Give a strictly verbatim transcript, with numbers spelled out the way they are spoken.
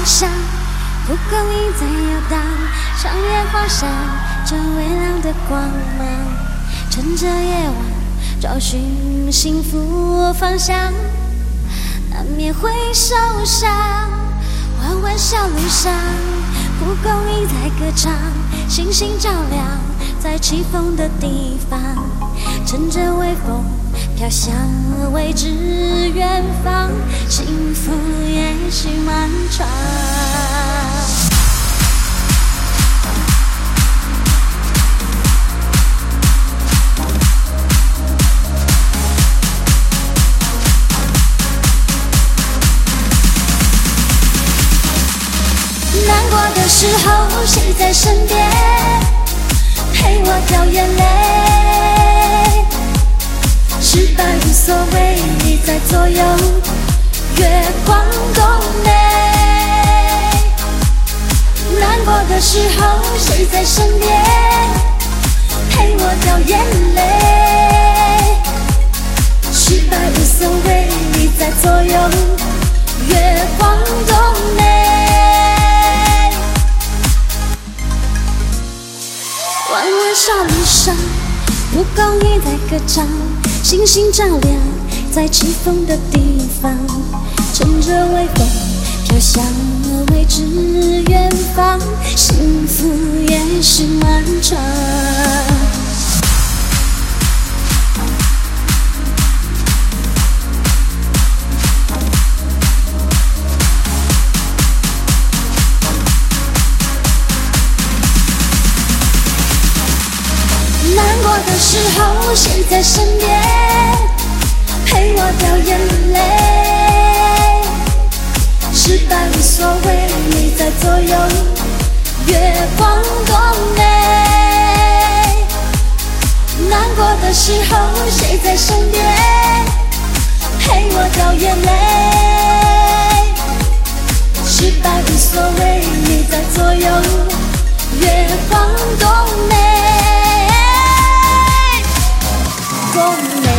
向，蒲公英在游荡，像烟花闪着微亮的光芒，趁着夜晚找寻幸福方向，难免会受伤。弯弯小路上，蒲公英在歌唱，星星照亮在起风的地方，乘着微风飘向未知远方，幸福也许漫长。难过的时候，谁在身边陪我掉眼泪？失败无所谓，你在左右，月光多美。难过的时候，谁在身边陪我掉眼泪？失败无所谓，你在左右，月光多美。弯弯小路上，蒲公英在歌唱，星星照亮在起风的地方，乘着微风飘向未知远方，幸福也许漫长。难过的时候，谁在身边陪我掉眼泪？失败无所谓，你在左右，月光多美。难过的时候，谁在身边陪我掉眼泪？失败无所谓，你在左右，月光多美。多美。